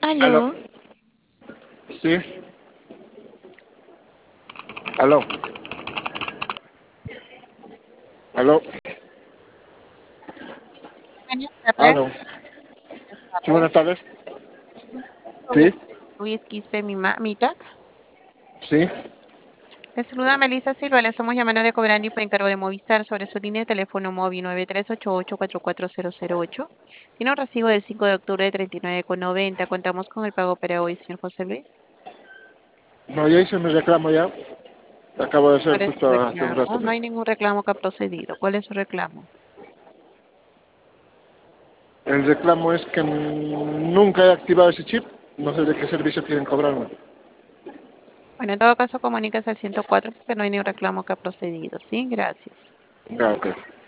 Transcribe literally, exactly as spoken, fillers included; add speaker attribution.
Speaker 1: Aló.
Speaker 2: Aló,
Speaker 1: Sí. Aló. Aló.
Speaker 2: buenas tardes.
Speaker 1: Aló.
Speaker 2: Buenas
Speaker 1: Sí, buenas
Speaker 2: tardes.
Speaker 1: tardes.
Speaker 2: Sobre
Speaker 1: Sí.
Speaker 2: Luis Quispe, mi mamita.
Speaker 1: Sí.
Speaker 2: Le saluda Melissa Silva, le estamos llamando de Cobrandi por encargo de Movistar sobre su línea de teléfono móvil nueve tres ocho ocho cuatro cuatro cero cero ocho. Tiene un recibo del cinco de octubre de treinta y nueve con noventa. Contamos con el pago para hoy, señor José Luis.
Speaker 1: No, ya hice mi reclamo ya. Acabo de hacer
Speaker 2: ¿Cuál es su
Speaker 1: justo hace un rato.
Speaker 2: reclamo? No hay ningún reclamo que ha procedido. ¿Cuál es su reclamo?
Speaker 1: El reclamo es que mm, nunca he activado ese chip. No sé de qué servicio quieren cobrarme.
Speaker 2: Bueno, en todo caso, comuníquese al ciento cuatro porque no hay ningún reclamo que ha procedido. Sí, gracias.
Speaker 1: Ya, ok.